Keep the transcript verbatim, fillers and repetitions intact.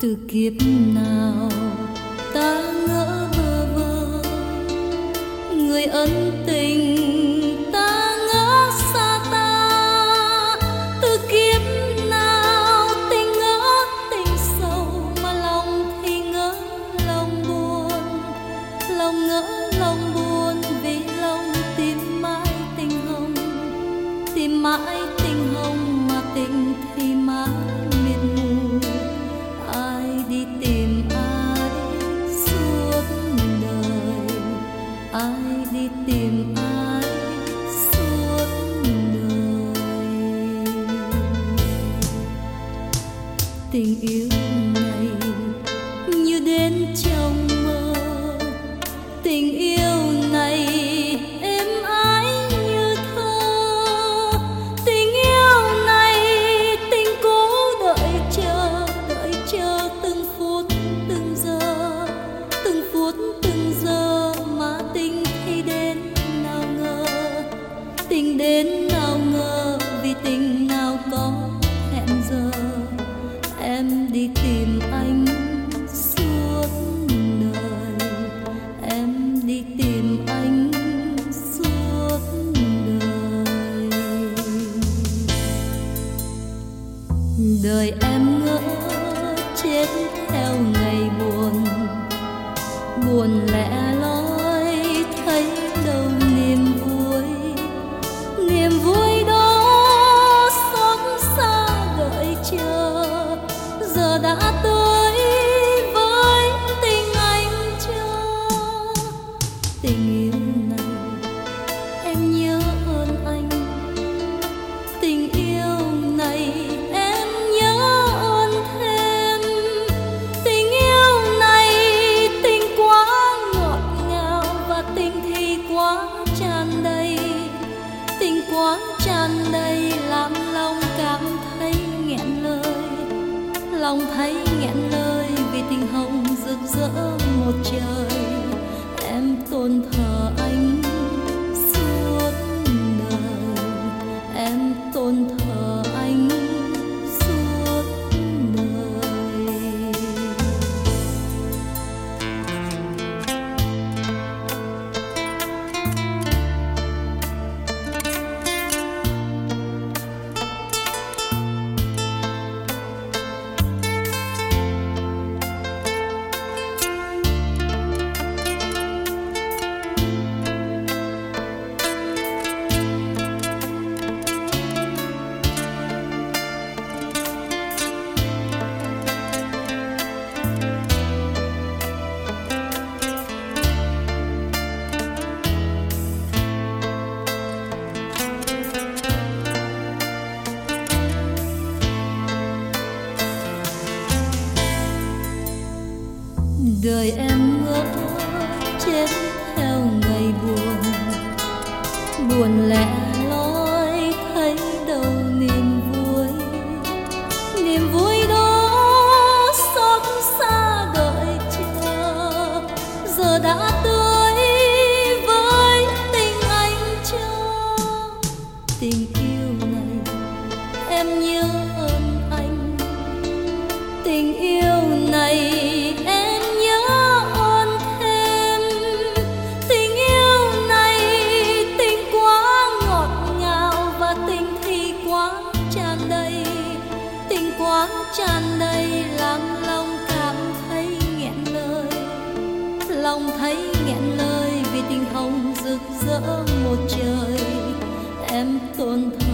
từ kiếp nào ta ngỡ bơ vơ, người ân tình ta ngỡ xa ta. Từ kiếp nào tình ngỡ tình sâu, mà lòng thì ngỡ lòng buồn. Lòng ngỡ lòng buồn vì lòng tìm mãi tình hồng, tìm mãi tình hồng mà tình thì mãi miệt mù. Ai đi tìm ai suốt đời, ai đi tìm ai suốt đời. Tình yêu này như đến trong mơ, tình yêu này êm ái như thơ. Tình yêu này tình cố đợi chờ, đợi chờ từng phút từng giờ, từng phút từng giờ mà tình thì đến nào ngờ. Tình đến nào ngờ vì tình nào có hẹn giờ. Em đi tìm anh suốt đời, em đi tìm anh suốt đời. Đời em ngỡ chết theo ngày buồn, buồn lẻ loi thấy đâu niềm vui. Niềm vui đó xót xa đợi chờ, giờ đã tới với tình anh chưa. Tình yêu này em nhớ ơn anh, tình yêu này em nhớ ơn thêm. Tình yêu này tình quá ngọt ngào, và tình thì quá tràn đầy. Tình quá tràn đầy làm lòng cảm thấy nghẹn lời, lòng thấy nghẹn lời vì tình hồng rực rỡ một trời. Em tôn thờ anh suốt đời, em tôn thờ anh suốt đời. Đời em ngỡ chết theo ngày buồn, buồn lẻ loi thấy đâu niềm vui. Niềm vui đó xót xa đợi chờ, giờ đã tới với tình anh chưa. Tình yêu này em nhớ ơn anh, tình yêu này em nhớ ơn thêm. Tình yêu này tình quá ngọt ngào, và tình thì quá tràn đầy. Tình quá tràn đầy làm lòng cảm thấy nghẹn lời, lòng thấy nghẹn lời vì tình hồng rực rỡ một trời. Em tôn thờ